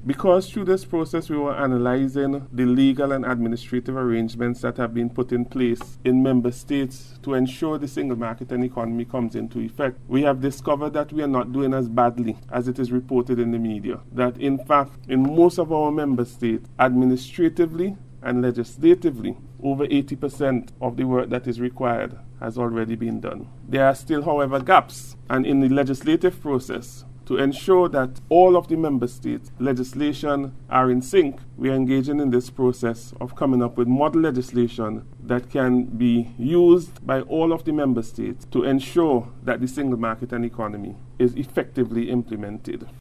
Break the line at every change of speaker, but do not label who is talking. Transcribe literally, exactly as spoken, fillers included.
Because through this process we were analyzing the legal and administrative arrangements that have been put in place in member states to ensure the single market and economy comes into effect, we have discovered that we are not doing as badly as it is reported in the media. That in fact, in most of our member states, administratively and legislatively, over eighty percent of the work that is required has already been done. There are still, however, gaps, and in the legislative process, to ensure that all of the member states' legislation are in sync, we are engaging in this process of coming up with model legislation that can be used by all of the member states to ensure that the single market and economy is effectively implemented.